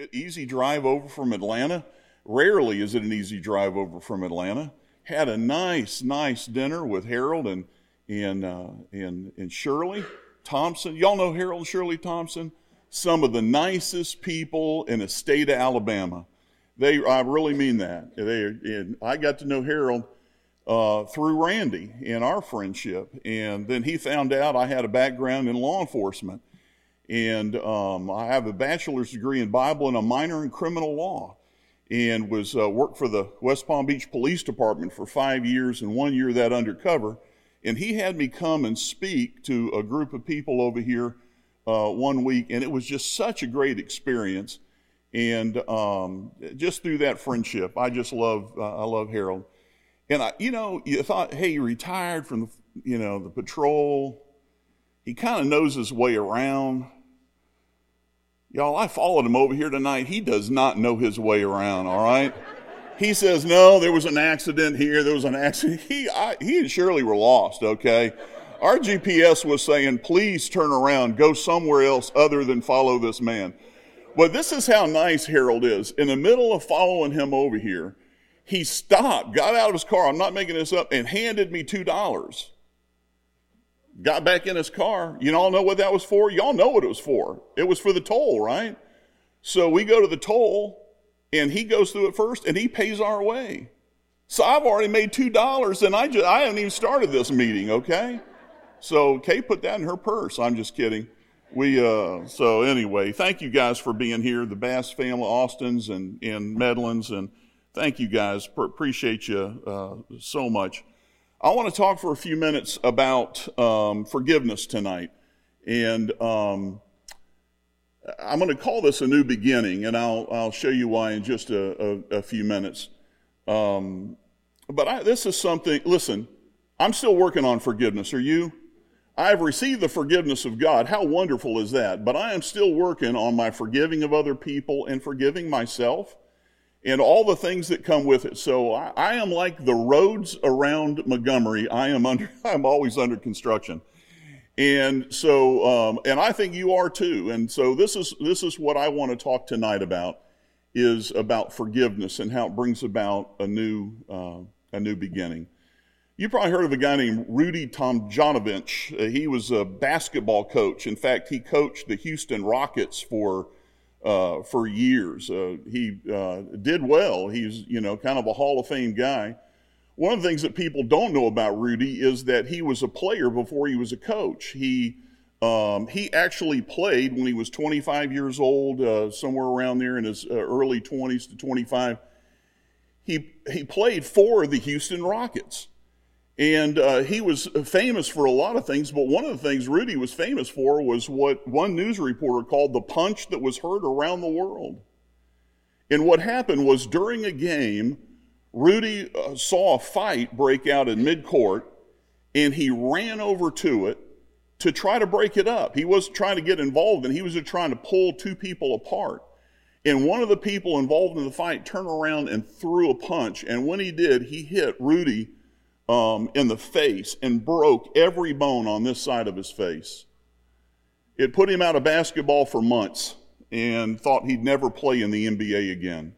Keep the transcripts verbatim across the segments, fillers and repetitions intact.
easy drive over from Atlanta. Rarely is it an easy drive over from Atlanta. Had a nice, nice dinner with Harold and and uh, and and Shirley Thompson. Y'all know Harold and Shirley Thompson? Some of the nicest people in the state of Alabama. They, I really mean that. They, and I got to know Harold uh, through Randy in our friendship, and then he found out I had a background in law enforcement, and um, I have a bachelor's degree in Bible and a minor in criminal law, and was uh, worked for the West Palm Beach Police Department for five years, and one year that undercover, and he had me come and speak to a group of people over here uh, one week, and it was just such a great experience. And um, just through that friendship, I just love, uh, I love Harold. And I, you know, you thought, hey, he retired from the, you know, the patrol. He kind of knows his way around. Y'all, I followed him over here tonight. He does not know his way around. All right. He says, no, there was an accident here. There was an accident. He, I, he and Shirley were lost. Okay. Our G P S was saying, please turn around, go somewhere else other than follow this man. But this is how nice Harold is. In the middle of following him over here, he stopped, got out of his car, I'm not making this up, and handed me two dollars. Got back in his car. You all know what that was for? Y'all know what it was for. It was for the toll, right? So we go to the toll, and he goes through it first, and he pays our way. So I've already made two dollars, and I, just, I haven't even started this meeting, okay? So Kay put that in her purse. I'm just kidding. We, uh, so anyway, thank you guys for being here, the Bass family, Austins and, and Medlins, and thank you guys, P- appreciate you uh, so much. I want to talk for a few minutes about um, forgiveness tonight, and um, I'm going to call this a new beginning, and I'll, I'll show you why in just a, a, a few minutes. Um, but I, this is something, listen, I'm still working on forgiveness, are you? I've received the forgiveness of God. How wonderful is that? But I am still working on my forgiving of other people and forgiving myself and all the things that come with it. So I, I am like the roads around Montgomery. I am under, I'm always under construction. And so, um, and I think you are too. And so this is, this is what I want to talk tonight about, is about forgiveness and how it brings about a new, uh, a new beginning. You probably heard of a guy named Rudy Tomjanovich. Uh, he was a basketball coach. In fact, he coached the Houston Rockets for uh, for years. Uh, he uh, did well. He's, you know, kind of a Hall of Fame guy. One of the things that people don't know about Rudy is that he was a player before he was a coach. He um, he actually played when he was twenty-five years old, uh, somewhere around there in his uh, early twenties to twenty-five. He he played for the Houston Rockets. And uh, he was famous for a lot of things, but one of the things Rudy was famous for was what one news reporter called the punch that was heard around the world. And what happened was during a game, Rudy uh, saw a fight break out in midcourt, and he ran over to it to try to break it up. He wasn't trying to get involved, and he was just trying to pull two people apart. And one of the people involved in the fight turned around and threw a punch, and when he did, he hit Rudy Um, in the face and broke every bone on this side of his face. It put him out of basketball for months and thought he'd never play in the N B A again.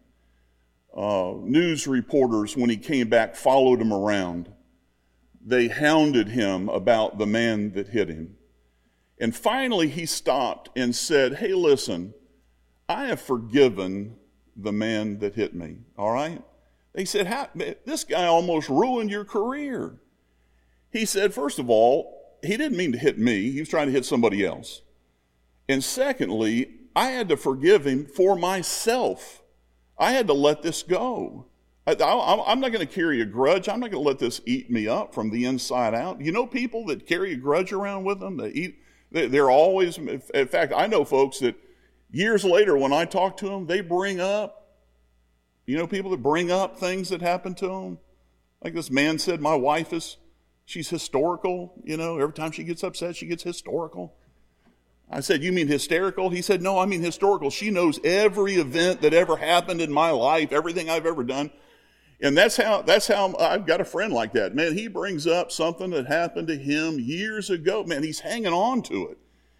Uh, news reporters, when he came back, followed him around. They hounded him about the man that hit him. And finally he stopped and said, hey, listen, I have forgiven the man that hit me, all right? They said, How, this guy almost ruined your career. He said, first of all, he didn't mean to hit me. He was trying to hit somebody else. And secondly, I had to forgive him for myself. I had to let this go. I, I, I'm not going to carry a grudge. I'm not going to let this eat me up from the inside out. You know people that carry a grudge around with them? They eat, they're always, in fact, I know folks that years later when I talk to them, they bring up, you know, people that bring up things that happened to them. Like this man said, my wife is, she's historical. You know, every time she gets upset, she gets historical. I said, you mean hysterical? He said, no, I mean historical. She knows every event that ever happened in my life, everything I've ever done. And that's how, that's how I've got a friend like that. Man, he brings up something that happened to him years ago. Man, he's hanging on to it.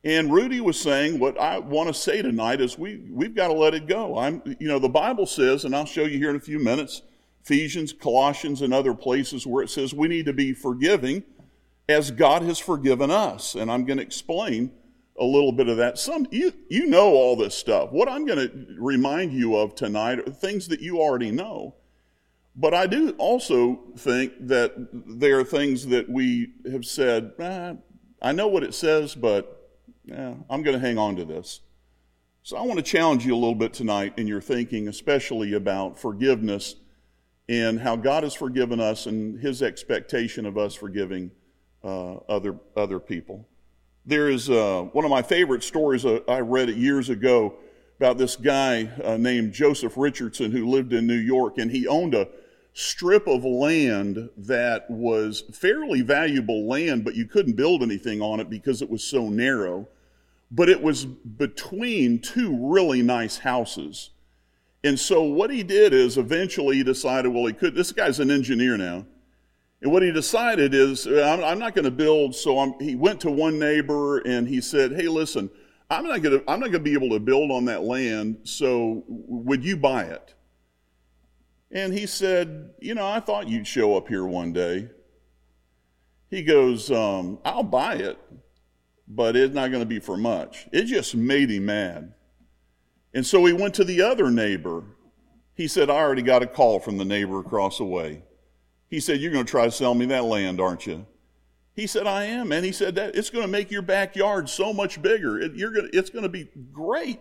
And Rudy was saying what I want to say tonight is we, we've got to let it go. I'm, you know, the Bible says, and I'll show you here in a few minutes, Ephesians, Colossians, and other places where it says we need to be forgiving as God has forgiven us. And I'm going to explain a little bit of that. Some you, you know all this stuff. What I'm going to remind you of tonight are things that you already know. But I do also think that there are things that we have said, ah, I know what it says, but yeah, I'm going to hang on to this. So I want to challenge you a little bit tonight in your thinking, especially about forgiveness and how God has forgiven us and his expectation of us forgiving uh, other other people. There is uh, one of my favorite stories, uh, I read it years ago, about this guy uh, named Joseph Richardson who lived in New York, and he owned a strip of land that was fairly valuable land, but you couldn't build anything on it because it was so narrow. But it was between two really nice houses. And so what he did is eventually he decided, well, he could, this guy's an engineer now. And what he decided is, I'm, I'm not going to build, so I'm, he went to one neighbor and he said, hey, listen, I'm not going to, I'm not going to be able to build on that land, so would you buy it? And he said, you know, I thought you'd show up here one day. He goes, um, I'll buy it, but it's not going to be for much. It just made him mad. And so he went to the other neighbor. He said, I already got a call from the neighbor across the way. He said, you're going to try to sell me that land, aren't you? He said, I am. And he said, that it's going to make your backyard so much bigger. It, you're going to, it's going to be great.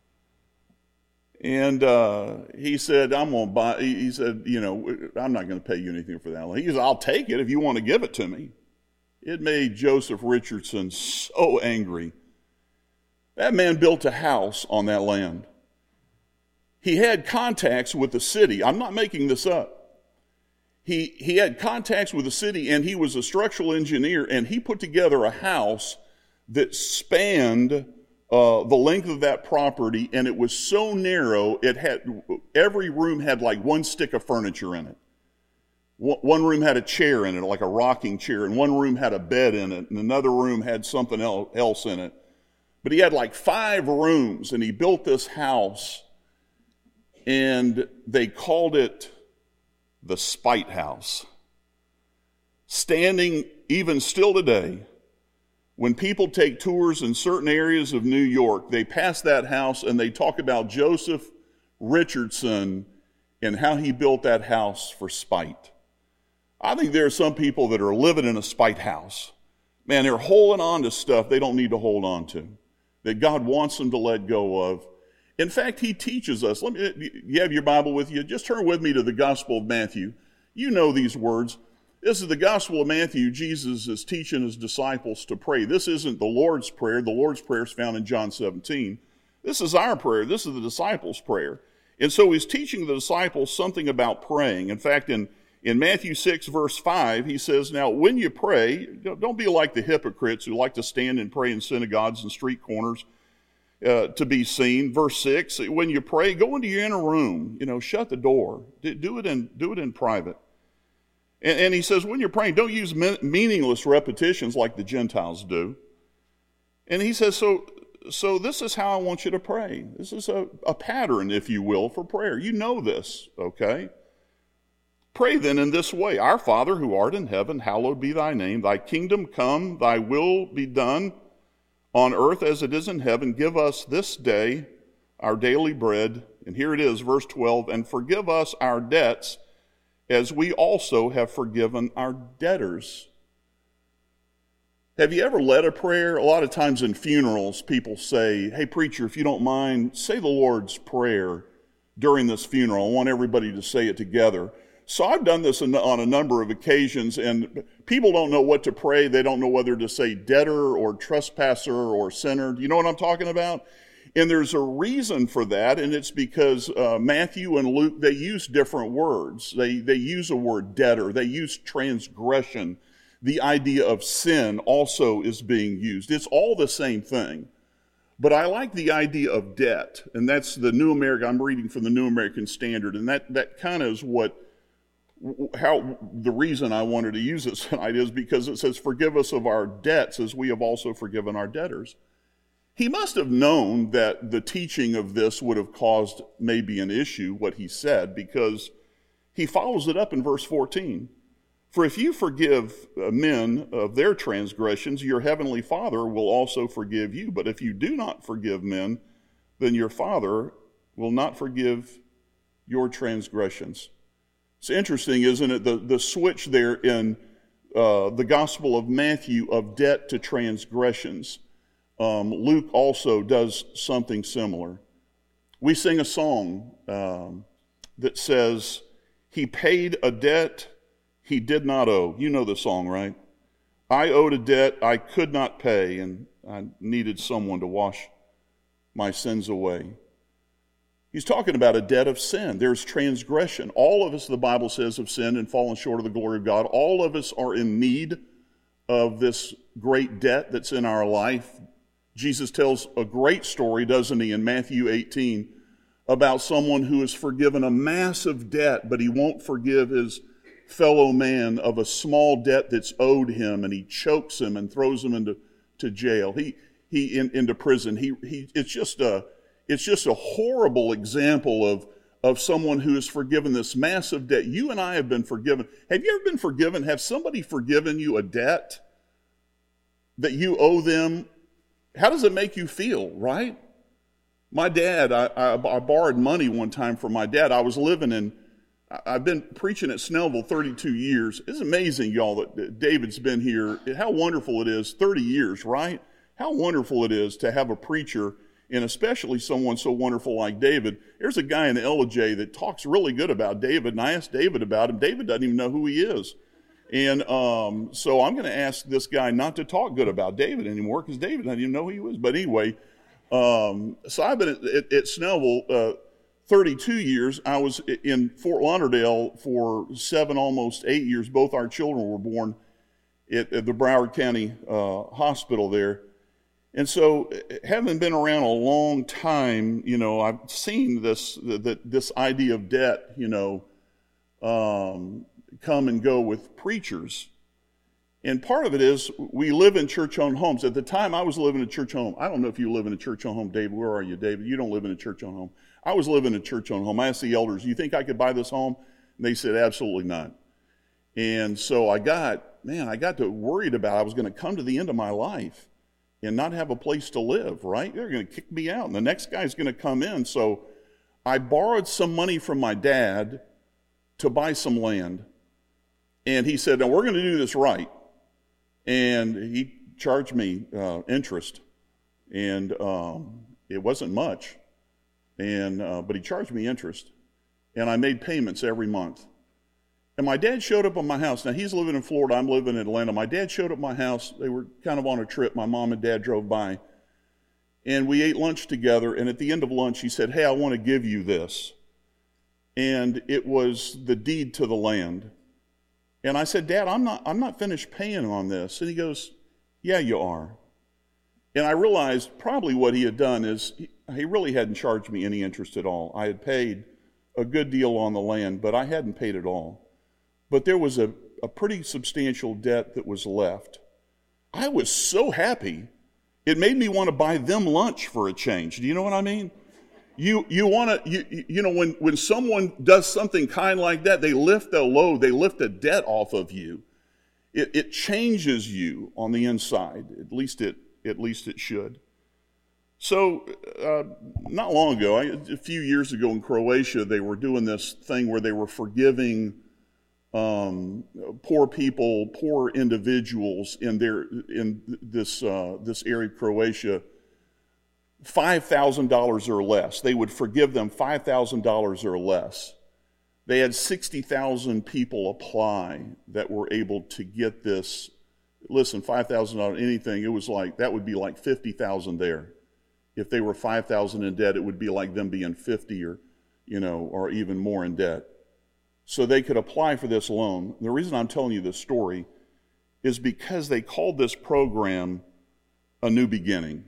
And uh, he said, I'm going to buy, he said, you know, I'm not going to pay you anything for that land. He said, I'll take it if you want to give it to me. It made Joseph Richardson so angry. That man built a house on that land. He had contacts with the city. I'm not making this up. He, he had contacts with the city, and he was a structural engineer, and he put together a house that spanned uh, the length of that property, and it was so narrow, it had, every room had like one stick of furniture in it. One room had a chair in it, like a rocking chair, and one room had a bed in it, and another room had something else in it. But he had like five rooms, and he built this house, and they called it the Spite House. Standing even still today, when people take tours in certain areas of New York, they pass that house and they talk about Joseph Richardson and how he built that house for spite. I think there are some people that are living in a spite house. Man, they're holding on to stuff they don't need to hold on to, that God wants them to let go of. In fact, he teaches us. Let me, you have your Bible with you? Just turn with me to the Gospel of Matthew. You know these words. This is the Gospel of Matthew. Jesus is teaching his disciples to pray. This isn't the Lord's Prayer. The Lord's Prayer is found in John seventeen. This is our prayer. This is the disciples' prayer. And so he's teaching the disciples something about praying. In fact, in, in Matthew six, verse five, he says, now, when you pray, don't be like the hypocrites who like to stand and pray in synagogues and street corners, Uh, to be seen. Verse six, when you pray, go into your inner room, you know, shut the door. Do it in, do it in private. And, and he says, when you're praying, don't use me- meaningless repetitions like the Gentiles do. And he says, so, so this is how I want you to pray. This is a, a pattern, if you will, for prayer. You know this, okay? Pray then in this way, our Father who art in heaven, hallowed be thy name. Thy kingdom come, thy will be done on earth as it is in heaven. Give us this day our daily bread. And here it is, verse twelve, and forgive us our debts as we also have forgiven our debtors. Have you ever led a prayer? A lot of times in funerals, people say, hey, preacher, if you don't mind, say the Lord's Prayer during this funeral. I want everybody to say it together. So I've done this on a number of occasions, and people don't know what to pray. They don't know whether to say debtor or trespasser or sinner. Do you know what I'm talking about? And there's a reason for that, and it's because uh, Matthew and Luke, they use different words. They, they use a word debtor. They use transgression. The idea of sin also is being used. It's all the same thing. But I like the idea of debt, and that's the New American, I'm reading from the New American Standard, and that, that kind of is what How the reason I wanted to use it tonight is because it says, forgive us of our debts as we have also forgiven our debtors. He must have known that the teaching of this would have caused maybe an issue, what he said, because he follows it up in verse fourteen. For if you forgive men of their transgressions, your heavenly Father will also forgive you. But if you do not forgive men, then your Father will not forgive your transgressions. It's interesting, isn't it, the, the switch there in uh, the Gospel of Matthew of debt to transgressions. Um, Luke also does something similar. We sing a song um, that says, he paid a debt he did not owe. You know the song, right? I owed a debt I could not pay, and I needed someone to wash my sins away. He's talking about a debt of sin. There's transgression. All of us, the Bible says, have sinned and fallen short of the glory of God. All of us are in need of this great debt that's in our life. Jesus tells a great story, doesn't he, in Matthew eighteen, about someone who is forgiven a massive debt, but he won't forgive his fellow man of a small debt that's owed him, and he chokes him and throws him into to jail. He he in, into prison. He he. It's just a it's just a horrible example of of someone who is forgiven this massive debt. You and I have been forgiven. Have you ever been forgiven? Have somebody forgiven you a debt that you owe them? How does it make you feel, right? My dad, I, I, I borrowed money one time from my dad. I was living in, I've been preaching at Snellville thirty-two years. It's amazing, y'all, that David's been here. How wonderful it is, thirty years, right? How wonderful it is to have a preacher, and especially someone so wonderful like David. There's a guy in the L J that talks really good about David, and I asked David about him. David doesn't even know who he is. And um, so I'm going to ask this guy not to talk good about David anymore, because David doesn't even know who he was. But anyway, um, so I've been at, at, at Snellville uh, thirty-two years. I was in Fort Lauderdale for seven, almost eight years. Both our children were born at, at the Broward County uh, Hospital there. And so, having been around a long time, you know, I've seen this that this idea of debt, you know, um, come and go with preachers. And part of it is we live in church-owned homes. At the time I was living in a church-owned home. I don't know if you live in a church-owned home, David. Where are you, David? You don't live in a church-owned home. I was living in a church-owned home. I asked the elders, you think I could buy this home? And they said, absolutely not. And so I got, man, I got to worried about I was going to come to the end of my life and not have a place to live, right? They're going to kick me out, and the next guy's going to come in. So I borrowed some money from my dad to buy some land. And he said, now we're going to do this right. And he charged me uh, interest. And um, it wasn't much. And uh, but he charged me interest. And I made payments every month. And my dad showed up at my house. Now, he's living in Florida. I'm living in Atlanta. My dad showed up at my house. They were kind of on a trip. My mom and dad drove by. And we ate lunch together. And at the end of lunch, he said, hey, I want to give you this. And it was the deed to the land. And I said, Dad, I'm not, I'm not finished paying on this. And he goes, yeah, you are. And I realized probably what he had done is he, he really hadn't charged me any interest at all. I had paid a good deal on the land, but I hadn't paid it all. But there was a, a pretty substantial debt that was left. I was so happy. It made me want to buy them lunch for a change. Do you know what I mean? You you want to, you, you know, when, when someone does something kind like that, they lift a load, they lift a debt off of you. It, it changes you on the inside. At least it, at least it should. So, uh, not long ago, I, a few years ago in Croatia, they were doing this thing where they were forgiving Um, poor people, poor individuals in their in this uh, this area of Croatia, five thousand dollars or less. They would forgive them five thousand dollars or less. They had sixty thousand people apply that were able to get this. Listen, five thousand dollars, anything, it was like, that would be like fifty thousand dollars there. If they were five thousand dollars in debt, it would be like them being fifty or, you know, or even more in debt. So they could apply for this loan. The reason I'm telling you this story is because they called this program a new beginning.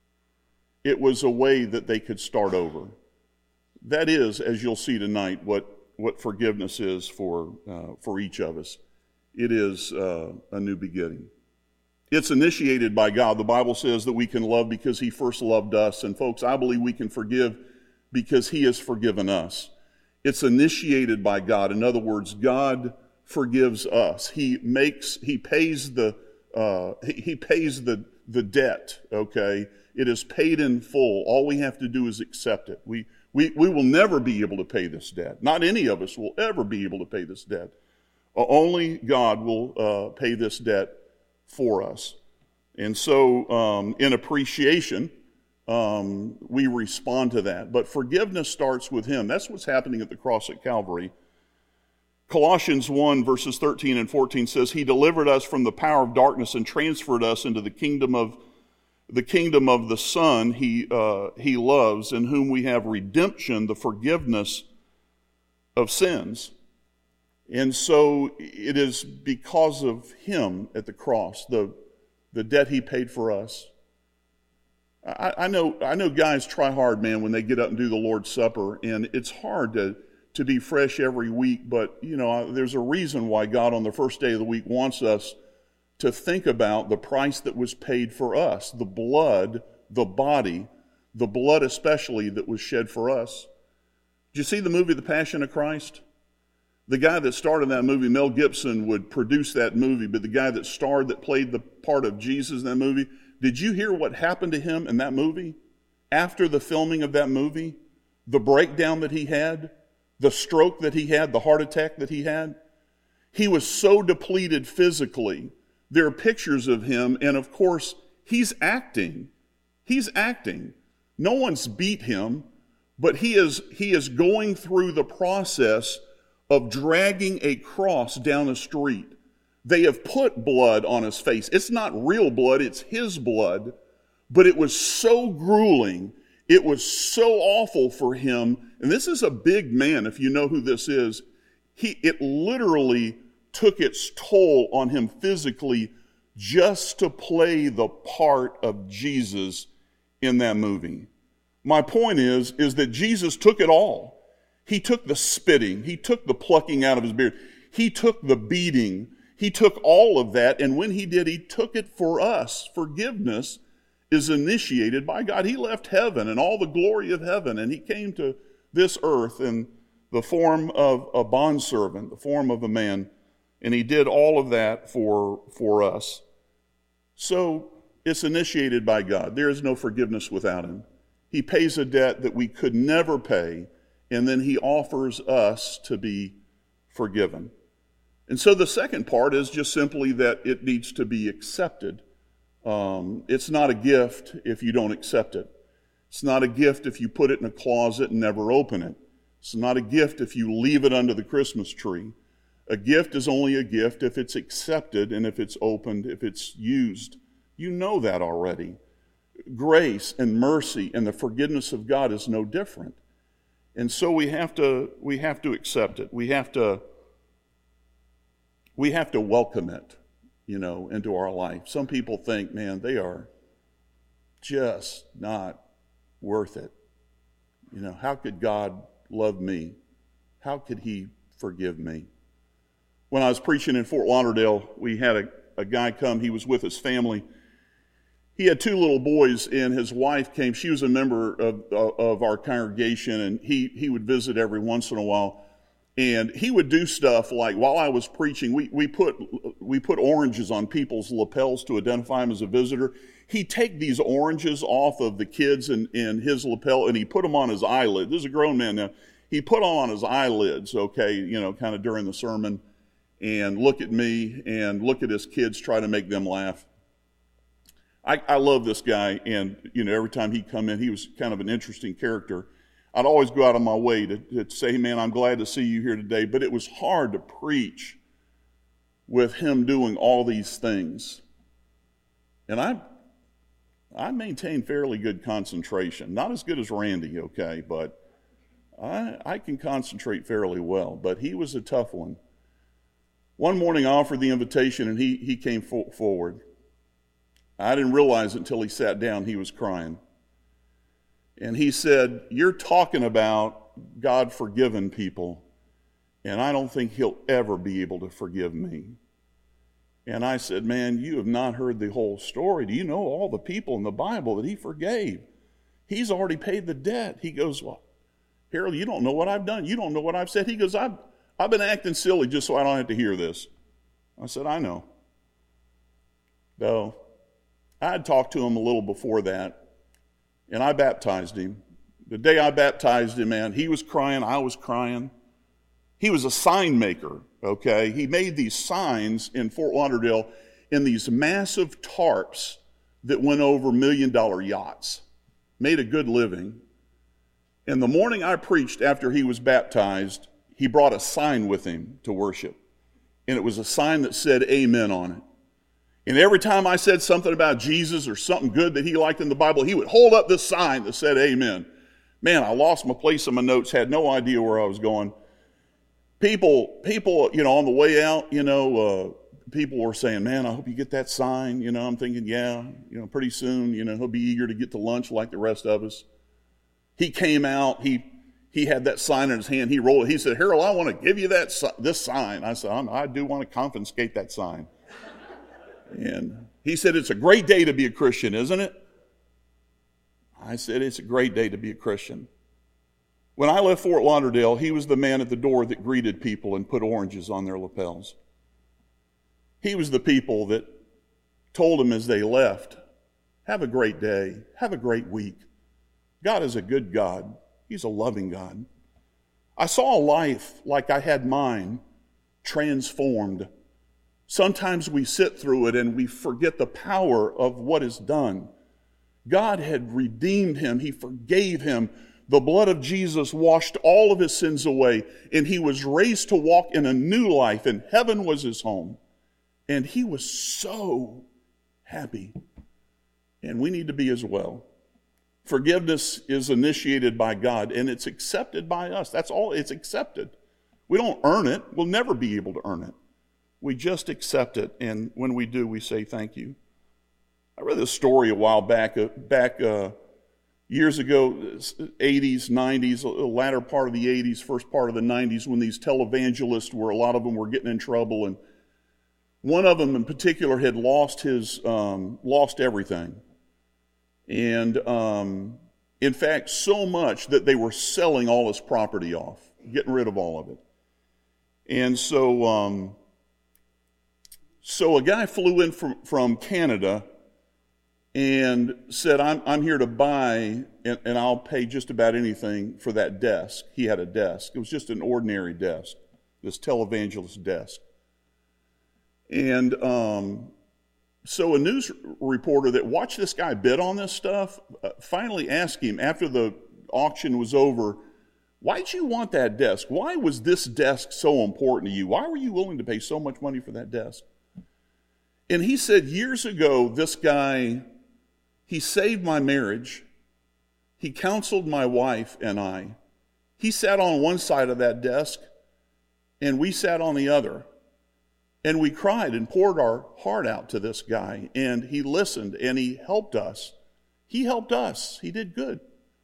It was a way that they could start over. That is, as you'll see tonight, what, what forgiveness is for, uh, for each of us. It is uh, a new beginning. It's initiated by God. The Bible says that we can love because he first loved us. And folks, I believe we can forgive because he has forgiven us. It's initiated by God. In other words, God forgives us. He makes, he pays the, uh, he, he pays the, the debt, okay? It is paid in full. All we have to do is accept it. We, we, we will never be able to pay this debt. Not any of us will ever be able to pay this debt. Uh, only God will uh, pay this debt for us. And so um, in appreciation, um, we respond to that. But forgiveness starts with him. That's what's happening at the cross at Calvary. Colossians one, verses thirteen and fourteen says, he delivered us from the power of darkness and transferred us into the kingdom of the kingdom of the Son he, uh, he loves, in whom we have redemption, the forgiveness of sins. And so it is because of him at the cross, the, the debt he paid for us. I, I know I know guys try hard, man, when they get up and do the Lord's Supper, and it's hard to, to be fresh every week, but, you know, there's a reason why God on the first day of the week wants us to think about the price that was paid for us, the blood, the body, the blood especially that was shed for us. Did you see the movie The Passion of Christ? The guy that starred in that movie, Mel Gibson, would produce that movie, but the guy that starred, that played the part of Jesus in that movie, did you hear what happened to him in that movie? After the filming of that movie, the breakdown that he had, the stroke that he had, the heart attack that he had, he was so depleted physically. There are pictures of him, and of course, he's acting. He's acting. No one's beat him, but he is, he is going through the process of dragging a cross down a street. They have put blood on his face. It's not real blood, it's his blood, but it was so grueling, it was so awful for him. And this is a big man, if you know who this is. He, it literally took its toll on him physically just to play the part of Jesus in that movie. My point is, is that Jesus took it all. He took the spitting. He took the plucking out of his beard. He took the beating. He took all of that, and when he did, he took it for us. Forgiveness is initiated by God. He left heaven and all the glory of heaven, and he came to this earth in the form of a bondservant, the form of a man, and he did all of that for, for us. So it's initiated by God. There is no forgiveness without him. He pays a debt that we could never pay, and then he offers us to be forgiven. And so the second part is just simply that it needs to be accepted. Um, it's not a gift if you don't accept it. It's not a gift if you put it in a closet and never open it. It's not a gift if you leave it under the Christmas tree. A gift is only a gift if it's accepted and if it's opened, if it's used. You know that already. Grace and mercy and the forgiveness of God is no different. And so we have to we have to accept it. We have to we have to welcome it, you know, into our life. Some people think, man, they are just not worth it. You know, how could God love me? How could he forgive me? When I was preaching in Fort Lauderdale, we had a, a guy come. He was with his family. He had two little boys, and his wife came. She was a member of, of our congregation, and he, he would visit every once in a while. And he would do stuff like, while I was preaching, we, we put we put oranges on people's lapels to identify him as a visitor. He'd take these oranges off of the kids in, in his lapel, and he put them on his eyelid. This is a grown man now. He put them on his eyelids, okay, you know, kind of during the sermon, and look at me and look at his kids, try to make them laugh. I, I love this guy, and, you know, every time he'd come in, he was kind of an interesting character. I'd always go out of my way to, to say, man, I'm glad to see you here today, but it was hard to preach with him doing all these things. And I I maintain fairly good concentration. Not as good as Randy, okay, but I, I can concentrate fairly well. But he was a tough one. One morning I offered the invitation, and he, he came fo- forward. I didn't realize it until he sat down, he was crying. And he said, you're talking about God forgiving people, and I don't think he'll ever be able to forgive me. And I said, man, you have not heard the whole story. Do you know all the people in the Bible that he forgave? He's already paid the debt. He goes, well, Harold, you don't know what I've done. You don't know what I've said. He goes, I've, I've been acting silly just so I don't have to hear this. I said, I know. Though, I had talked to him a little before that, and I baptized him. The day I baptized him, man, he was crying, I was crying. He was a sign maker, okay? He made these signs in Fort Lauderdale in these massive tarps that went over million-dollar yachts. Made a good living. And the morning I preached after he was baptized, he brought a sign with him to worship. And it was a sign that said amen on it. And every time I said something about Jesus or something good that he liked in the Bible, he would hold up this sign that said amen. Man, I lost my place in my notes, had no idea where I was going. People, people, you know, on the way out, you know, uh, people were saying, man, I hope you get that sign. You know, I'm thinking, yeah, you know, pretty soon, you know, he'll be eager to get to lunch like the rest of us. He came out, he he had that sign in his hand, he rolled it. He said, Harold, I want to give you that this sign. I said, I do want to confiscate that sign. And he said, it's a great day to be a Christian, isn't it? I said, it's a great day to be a Christian. When I left Fort Lauderdale, he was the man at the door that greeted people and put oranges on their lapels. He was the people that told them as they left, have a great day, have a great week. God is a good God. He's a loving God. I saw a life like I had mine, transformed. Sometimes we sit through it and we forget the power of what is done. God had redeemed him. He forgave him. The blood of Jesus washed all of his sins away, and he was raised to walk in a new life, and heaven was his home. And he was so happy. And we need to be as well. Forgiveness is initiated by God, and it's accepted by us. That's all. It's accepted. We don't earn it. We'll never be able to earn it. We just accept it, and when we do, we say thank you. I read this story a while back, uh, back uh, years ago, eighties, nineties, the latter part of the eighties, first part of the nineties, when these televangelists were, a lot of them were getting in trouble, and one of them in particular had lost his, um, lost everything. And um, in fact, so much that they were selling all his property off, getting rid of all of it. And so, um, so a guy flew in from, from Canada and said, I'm, I'm here to buy, and, and I'll pay just about anything for that desk. He had a desk. It was just an ordinary desk, this televangelist desk. And um, so a news reporter that watched this guy bid on this stuff uh, finally asked him after the auction was over, why'd you want that desk? Why was this desk so important to you? Why were you willing to pay so much money for that desk? And he said, years ago, this guy, he saved my marriage. He counseled my wife and I. He sat on one side of that desk, and we sat on the other. And we cried and poured our heart out to this guy, and he listened, and he helped us. He helped us. He did good.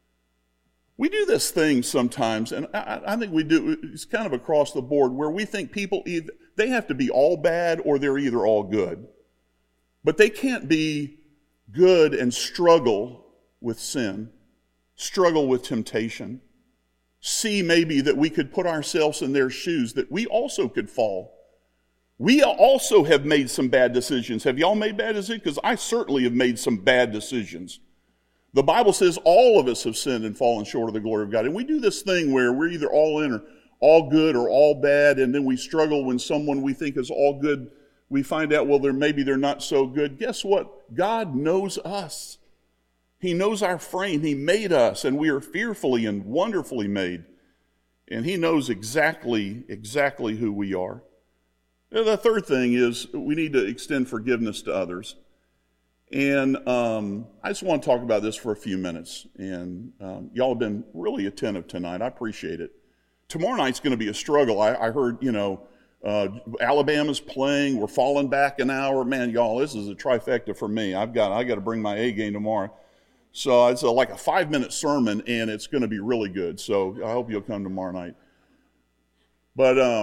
We do this thing sometimes, and I, I think we do, it's kind of across the board, where we think people, either, they have to be all bad or they're either all good. But they can't be good and struggle with sin, struggle with temptation. See maybe that we could put ourselves in their shoes, that we also could fall. We also have made some bad decisions. Have y'all made bad decisions? Because I certainly have made some bad decisions. The Bible says all of us have sinned and fallen short of the glory of God. And we do this thing where we're either all in or all good or all bad, and then we struggle when someone we think is all good, we find out, well, they're, maybe they're not so good. Guess what? God knows us. He knows our frame. He made us, and we are fearfully and wonderfully made. And he knows exactly, exactly who we are. The third thing is we need to extend forgiveness to others. And um, I just want to talk about this for a few minutes. And um, y'all have been really attentive tonight. I appreciate it. Tomorrow night's going to be a struggle. I, I heard, you know, uh, Alabama's playing. We're falling back an hour. Man, y'all, this is a trifecta for me. I've got I got to bring my A game tomorrow. So it's a, like a five-minute sermon, and it's going to be really good. So I hope you'll come tomorrow night. But um,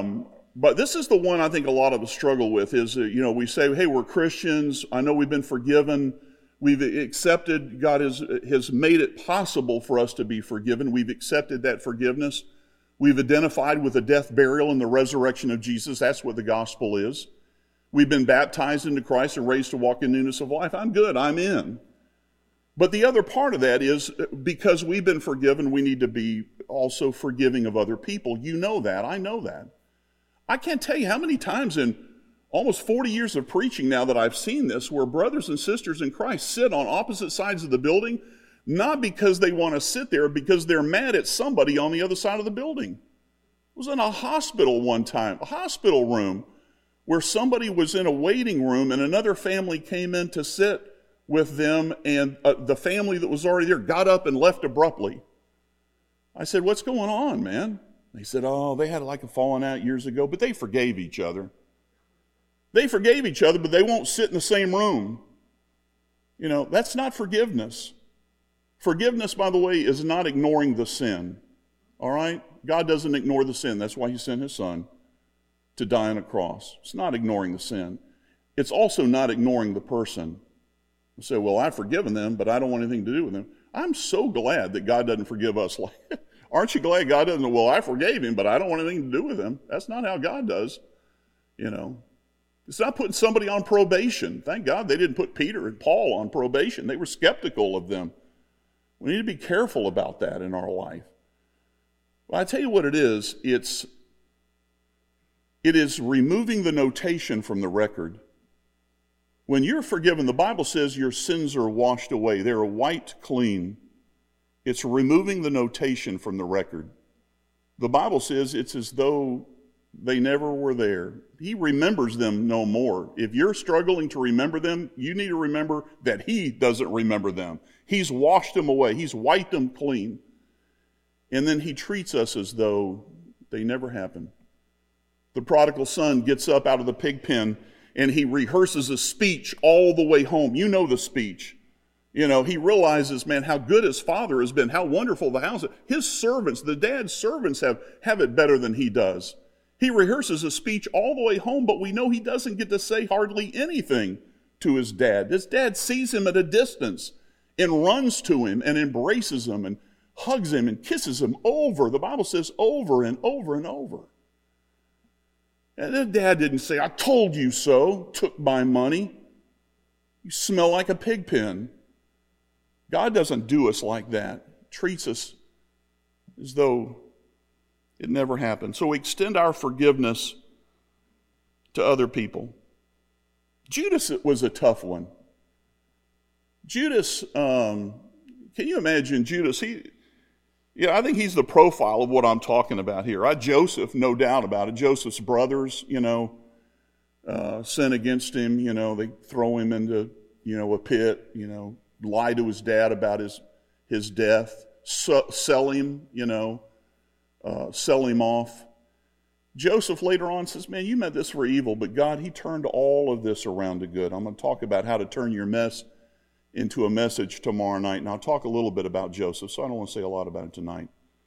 but this is the one I think a lot of us struggle with is, uh, you know, we say, hey, we're Christians. I know we've been forgiven. We've accepted, God has, has made it possible for us to be forgiven. We've accepted that forgiveness. We've identified with the death, burial, and the resurrection of Jesus. That's what the gospel is. We've been baptized into Christ and raised to walk in newness of life. I'm good. I'm in. But the other part of that is because we've been forgiven, we need to be also forgiving of other people. You know that. I know that. I can't tell you how many times in almost forty years of preaching now that I've seen this, where brothers and sisters in Christ sit on opposite sides of the building, not because they want to sit there, because they're mad at somebody on the other side of the building. I was in a hospital one time, a hospital room, where somebody was in a waiting room and another family came in to sit with them, and uh, the family that was already there got up and left abruptly. I said, what's going on, man? They said, oh, they had like a falling out years ago, but they forgave each other. They forgave each other, but they won't sit in the same room. You know, that's not forgiveness. Forgiveness, by the way, is not ignoring the sin. All right? God doesn't ignore the sin. That's why he sent his son to die on a cross. It's not ignoring the sin. It's also not ignoring the person. You say, well, I've forgiven them, but I don't want anything to do with them. I'm so glad that God doesn't forgive us like that. Aren't you glad God doesn't, well, I forgave him, but I don't want anything to do with him. That's not how God does, you know. It's not putting somebody on probation. Thank God they didn't put Peter and Paul on probation. They were skeptical of them. We need to be careful about that in our life. Well, I tell you what it is. It's, it is removing the notation from the record. When you're forgiven, the Bible says your sins are washed away. They're wiped clean. It's removing the notation from the record. The Bible says it's as though they never were there. He remembers them no more. If you're struggling to remember them, you need to remember that he doesn't remember them. He's washed them away. He's wiped them clean. And then he treats us as though they never happened. The prodigal son gets up out of the pig pen and he rehearses a speech all the way home. You know the speech. You know, he realizes, man, how good his father has been, how wonderful the house is. His servants, the dad's servants have, have it better than he does. He rehearses a speech all the way home, but we know he doesn't get to say hardly anything to his dad. His dad sees him at a distance and runs to him and embraces him and hugs him and kisses him over. The Bible says over and over and over. And his dad didn't say, I told you so, took my money. You smell like a pig pen. God doesn't do us like that. Treats us as though it never happened. So we extend our forgiveness to other people. Judas was a tough one. Judas, um, can you imagine Judas? He, yeah, I think he's the profile of what I'm talking about here. I, Joseph, no doubt about it. Joseph's brothers, you know, uh, sin against him. You know, they throw him into, you know, a pit. You know, lie to his dad about his his death. So, sell him, you know. Uh, sell him off. Joseph later on says, man, you meant this for evil, but God, he turned all of this around to good. I'm going to talk about how to turn your mess into a message tomorrow night, and I'll talk a little bit about Joseph, so I don't want to say a lot about it tonight.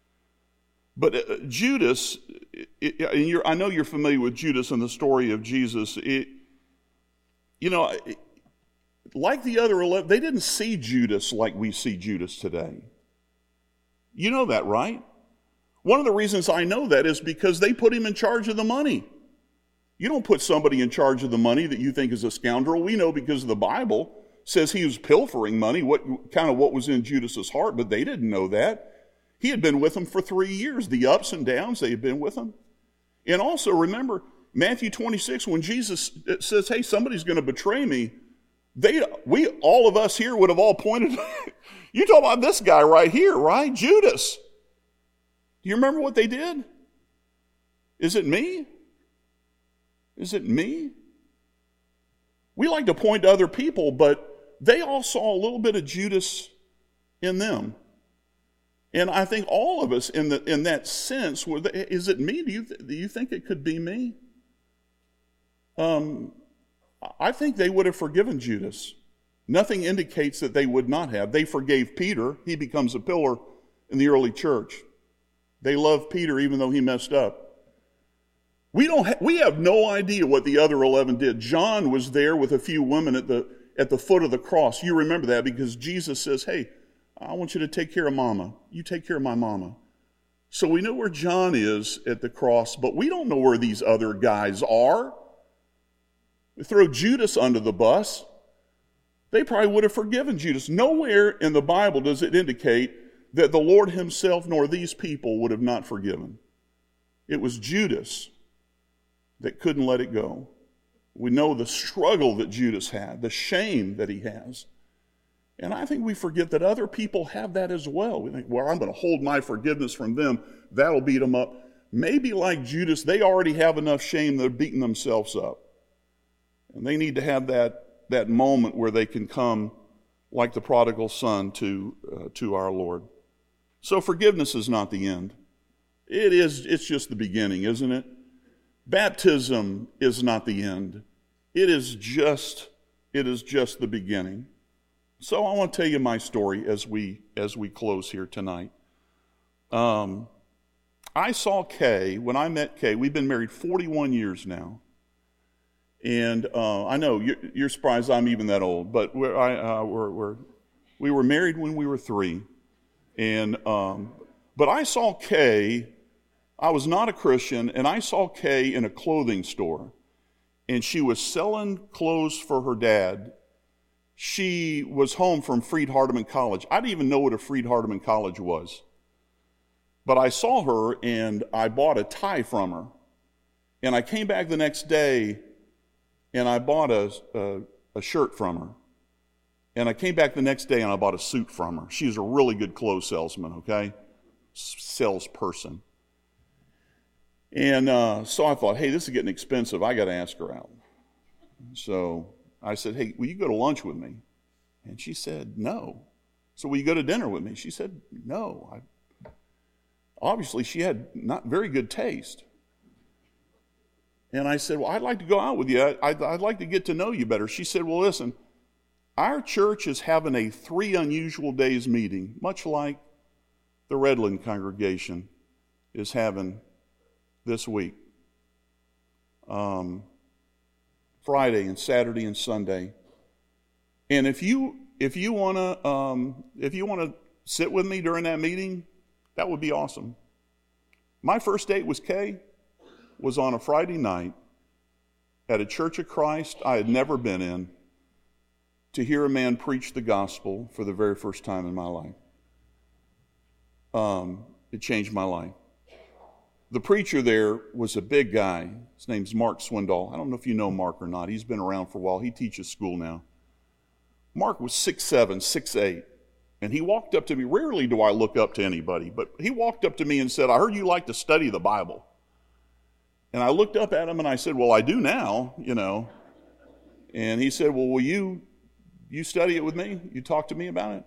But uh, Judas, it, and you're, I know you're familiar with Judas and the story of Jesus. It, you know, it, like the other eleven, they didn't see Judas like we see Judas today. You know that, right? One of the reasons I know that is because they put him in charge of the money. You don't put somebody in charge of the money that you think is a scoundrel. We know because the Bible says he was pilfering money, what kind of what was in Judas's heart, but they didn't know that. He had been with them for three years. The ups and downs, they had been with him. And also remember, Matthew twenty-six, when Jesus says, hey, somebody's going to betray me, they, we, all of us here would have all pointed, you talk about this guy right here, right? Judas. Do you remember what they did? Is it me? Is it me? We like to point to other people, but they all saw a little bit of Judas in them. And I think all of us in the in that sense, were they, is it me? Do you, th- do you think it could be me? Um, I think they would have forgiven Judas. Nothing indicates that they would not have. They forgave Peter. He becomes a pillar in the early church. They loved Peter even though he messed up. We don't. Ha- we have no idea what the other eleven did. John was there with a few women at the at the foot of the cross. You remember that because Jesus says, "Hey, I want you to take care of Mama. You take care of my mama." So we know where John is at the cross, but we don't know where these other guys are. We throw Judas under the bus. They probably would have forgiven Judas. Nowhere in the Bible does it indicate that the Lord himself nor these people would have not forgiven. It was Judas that couldn't let it go. We know the struggle that Judas had, the shame that he has. And I think we forget that other people have that as well. We think, well, I'm going to hold my forgiveness from them. That'll beat them up. Maybe like Judas, they already have enough shame they're beating themselves up. And they need to have that, that moment where they can come like the prodigal son to, uh, to our Lord. So forgiveness is not the end. It is, it's just the beginning, isn't it? Baptism is not the end. It is just, it is just the beginning. So I want to tell you my story as we as we close here tonight. Um, I saw Kay when I met Kay. We've been married forty-one years now, and uh, I know you're, you're surprised I'm even that old. But we're, I, uh, we're, we're we were married when we were three, and um, but I saw Kay. I was not a Christian, and I saw Kay in a clothing store, and she was selling clothes for her dad. She was home from Freed-Hardeman College. I didn't even know what a Freed-Hardeman College was. But I saw her, and I bought a tie from her. And I came back the next day, and I bought a, a, a shirt from her. And I came back the next day, and I bought a suit from her. She's a really good clothes salesman, okay? Salesperson. And uh, so I thought, hey, this is getting expensive. I got to ask her out. So I said, hey, will you go to lunch with me? And she said, no. So will you go to dinner with me? She said, no. I, obviously, she had not very good taste. And I said, well, I'd like to go out with you. I'd, I'd like to get to know you better. She said, well, listen, our church is having a three unusual days meeting, much like the Redland congregation is having this week. Um, Friday and Saturday and Sunday. And if you if you wanna um, if you wanna sit with me during that meeting, that would be awesome. My first date with Kay was on a Friday night at a Church of Christ I had never been in to hear a man preach the gospel for the very first time in my life. Um, it changed my life. The preacher there was a big guy. His name's Mark Swindoll. I don't know if you know Mark or not. He's been around for a while. He teaches school now. Mark was six seven, six eight, and he walked up to me. Rarely do I look up to anybody, but he walked up to me and said, I heard you like to study the Bible. And I looked up at him and I said, well, I do now, you know. And he said, well, will you, you study it with me? You talk to me about it?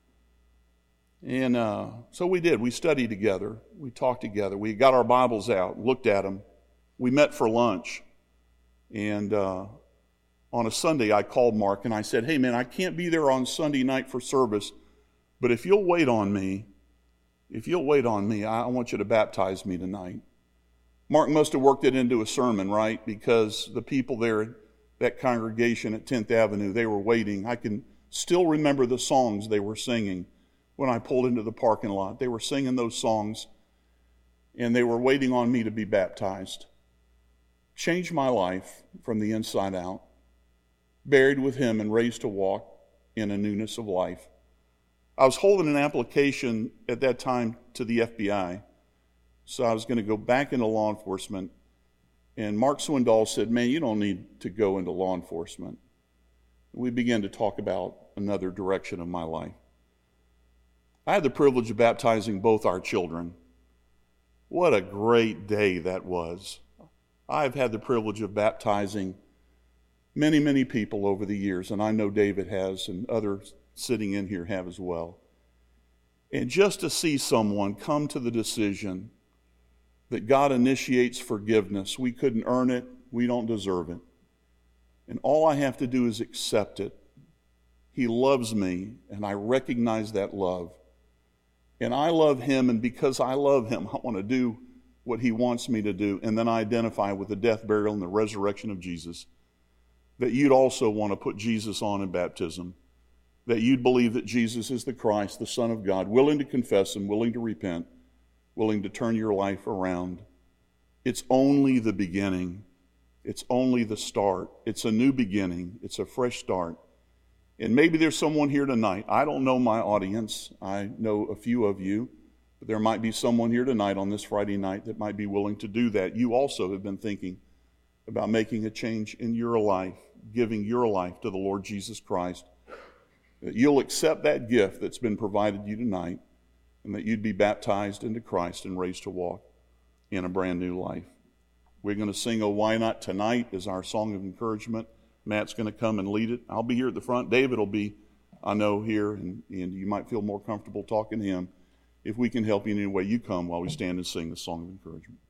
And uh, so we did. We studied together. We talked together. We got our Bibles out, looked at them. We met for lunch. And uh, on a Sunday, I called Mark and I said, hey, man, I can't be there on Sunday night for service, but if you'll wait on me, if you'll wait on me, I want you to baptize me tonight. Mark must have worked it into a sermon, right? Because the people there, that congregation at tenth Avenue, they were waiting. I can still remember the songs they were singing. When I pulled into the parking lot, they were singing those songs, and they were waiting on me to be baptized. Changed my life from the inside out. Buried with him and raised to walk in a newness of life. I was holding an application at that time to the F B I, so I was going to go back into law enforcement, and Mark Swindoll said, man, you don't need to go into law enforcement. We began to talk about another direction of my life. I had the privilege of baptizing both our children. What a great day that was. I've had the privilege of baptizing many, many people over the years, and I know David has, and others sitting in here have as well. And just to see someone come to the decision that God initiates forgiveness, we couldn't earn it, we don't deserve it. And all I have to do is accept it. He loves me, and I recognize that love. And I love him, and because I love him, I want to do what he wants me to do, and then I identify with the death, burial, and the resurrection of Jesus, that you'd also want to put Jesus on in baptism, that you'd believe that Jesus is the Christ, the Son of God, willing to confess Him, willing to repent, willing to turn your life around. It's only the beginning. It's only the start. It's a new beginning. It's a fresh start. And maybe there's someone here tonight. I don't know my audience. I know a few of you. But there might be someone here tonight on this Friday night that might be willing to do that. You also have been thinking about making a change in your life, giving your life to the Lord Jesus Christ. That you'll accept that gift that's been provided you tonight, and that you'd be baptized into Christ and raised to walk in a brand new life. We're going to sing "Oh Why Not" tonight as our song of encouragement. Matt's going to come and lead it. I'll be here at the front. David will be, I know, here, and, and you might feel more comfortable talking to him. If we can help you in any way, you come while we stand and sing the song of encouragement.